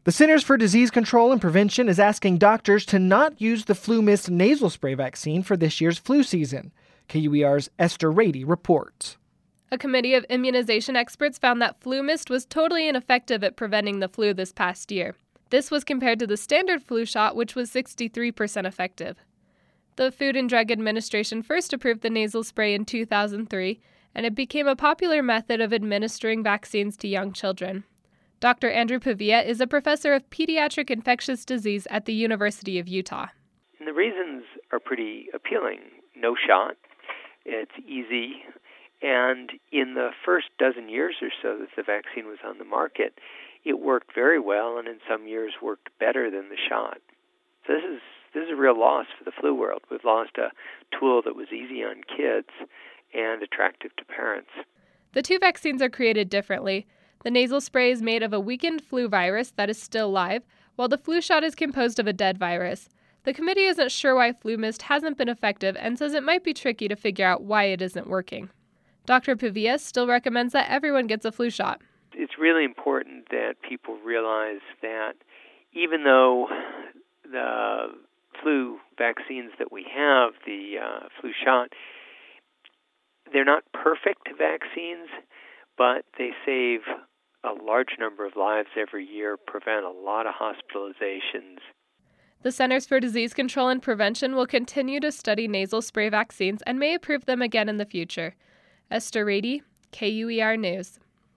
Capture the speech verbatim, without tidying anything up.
The Centers for Disease Control and Prevention is asking doctors to not use the FluMist nasal spray vaccine for this year's flu season. K U E R's Esther Rady reports. A committee of immunization experts found that FluMist was totally ineffective at preventing the flu this past year. This was compared to the standard flu shot, which was sixty-three percent effective. The Food and Drug Administration first approved the nasal spray in two thousand three, and it became a popular method of administering vaccines to young children. Doctor Andrew Pavia is a professor of pediatric infectious disease at the University of Utah. And the reasons are pretty appealing. No shot, it's easy, and in the first dozen years or so that the vaccine was on the market, it worked very well, and in some years worked better than the shot. So this is this is a real loss for the flu world. We've lost a tool that was easy on kids and attractive to parents. The two vaccines are created differently. The nasal spray is made of a weakened flu virus that is still live, while the flu shot is composed of a dead virus. The committee isn't sure why FluMist hasn't been effective and says it might be tricky to figure out why it isn't working. Doctor Pavia still recommends that everyone gets a flu shot. It's really important that people realize that even though the flu vaccines that we have, the uh, flu shot, they're not perfect vaccines, but they save a large number of lives every year, prevent a lot of hospitalizations. The Centers for Disease Control and Prevention will continue to study nasal spray vaccines and may approve them again in the future. Esther Rady, K U E R News.